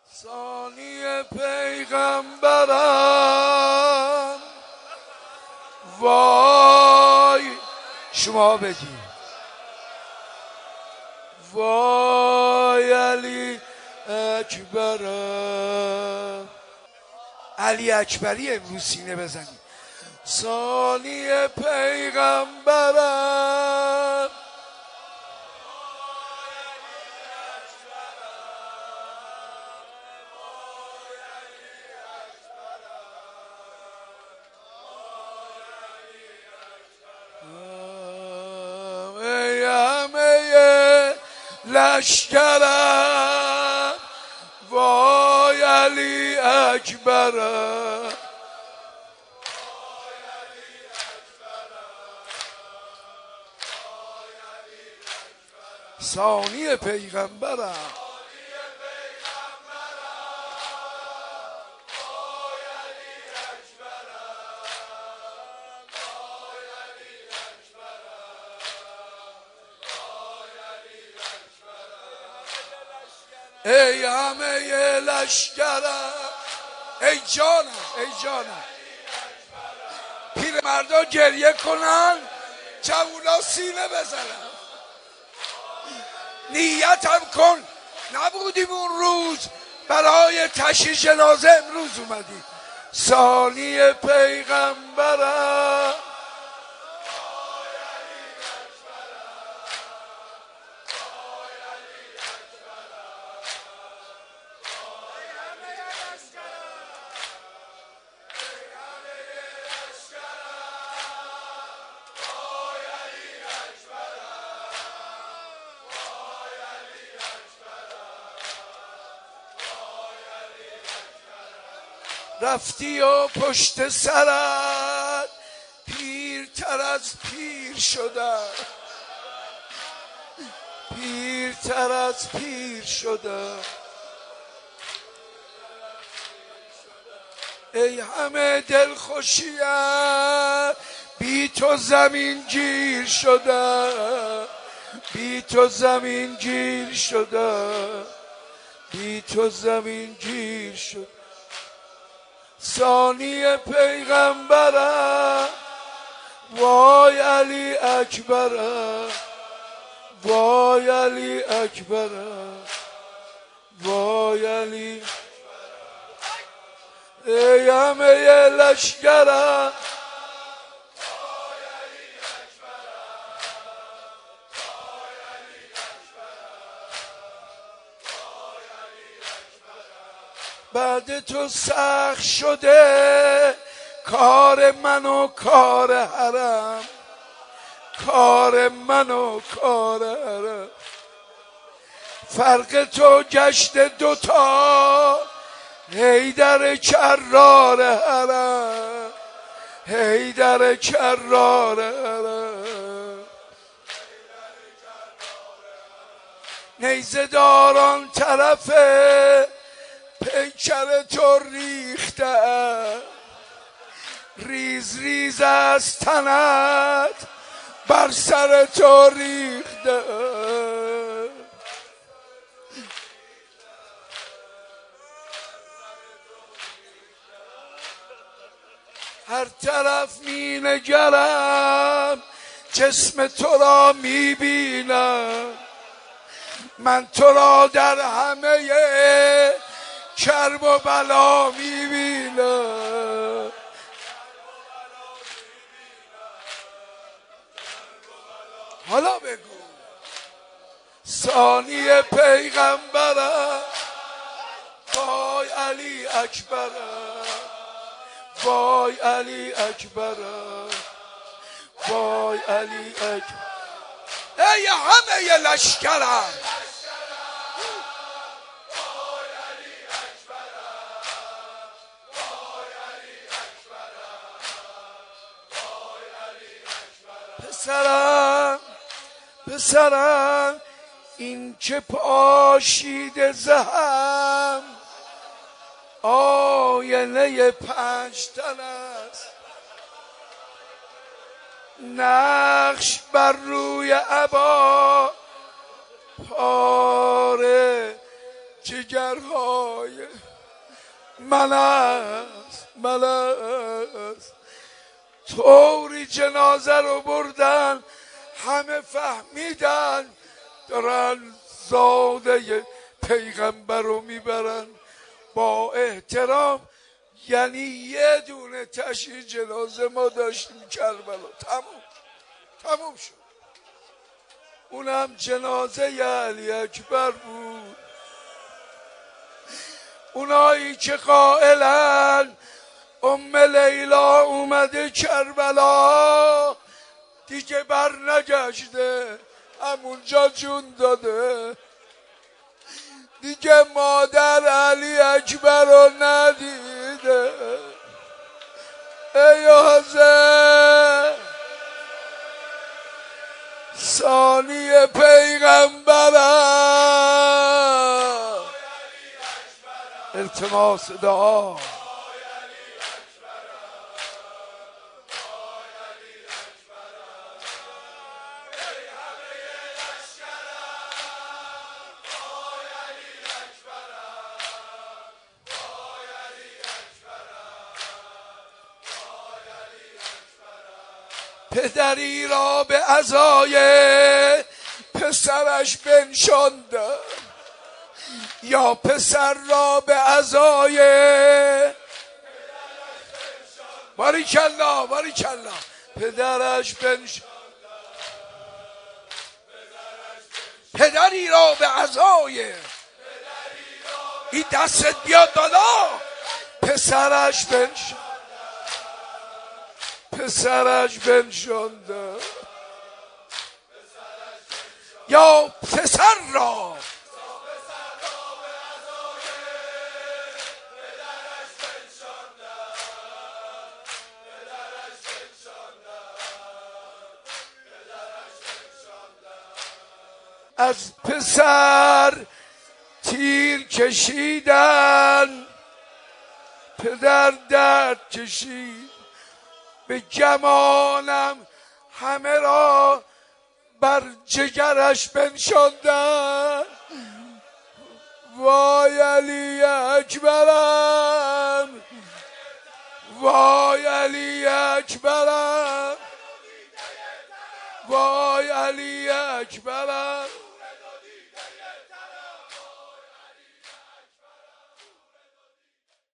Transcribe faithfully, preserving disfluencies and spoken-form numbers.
ثانی پیغمبرم وای شما بگی وای علی اکبرم. علی اکبری امروز سینه بزنی. ثانی پیغمبرم ای همه لشکرم وای علی اکبرم. ثانی پیغمبرم ای همه لشکرم. ای جانم ای جانم پیرمردا گریه کنن جوونا سینه بزنن. نیتم کن نبودیم اون روز برای تشییع جنازه امروز اومدی. ثانی پیغمبرم رفتی و پشت سرت پیرتر از پیر شدم، پیرتر از پیر شدم. ای همه دلخوشیت بی تو زمین گیر شدم، بی تو زمین گیر شدم، بی تو زمین گیر شدم. ثانی پیغمبرم وای علی اکبرم، وای علی اکبرم، وای علی. ای همه لشکرم بعد تو سخت شده کار من و کار حرم، کار من و کار حرم. فرق تو گشت دوتا حیدر کرار حرم، حیدر کرار حرم. نیزه داران طرف پیکر تو ریخته، ریز ریز از تنت بر سر تو ریخته. هر طرف می نگرم جسم تو را می بینم، من تو را در همه کرب و بلا می بینم. حالا بگو ثانی پیغمبرم وای علی اکبرم، وای علی اکبرم، وای علی اکبرم. ای همه لشکرم پسرم پسرم این که پاشیده زهم آینه پنج تن است، نقش بر روی عبا پاره جگرهای من است من است. طوری جنازه رو بردن همه فهمیدن دارن زاده پیغمبر رو میبرن با احترام. یعنی یه دونه تشییع جنازه ما داشتیم کربلا، تموم تموم شد. اونم جنازه علی اکبر بود. اونایی که قائلن ام لیلا اومده کربلا دیگه بر نگشته، همونجا جون داده، دیگه مادر علی اکبر رو ندیده. ای حسین ثانی پیغمبرم، التماس دعا. پدری را به عزای پسرش بنشاند، یا پسر را به عزای باریکلا باریکلا پدرش بنشاند. پدری را به عزای این دستت بیاد بالا، پسرش بنشاند پسرش بنشانده، یا پسر را از پسر تیر کشیدن، پدر درد کشید، به گمانم همه را بر جگرش بنشاندن. وای علی اکبرم، وای علی اکبرم، وای علی اکبرم.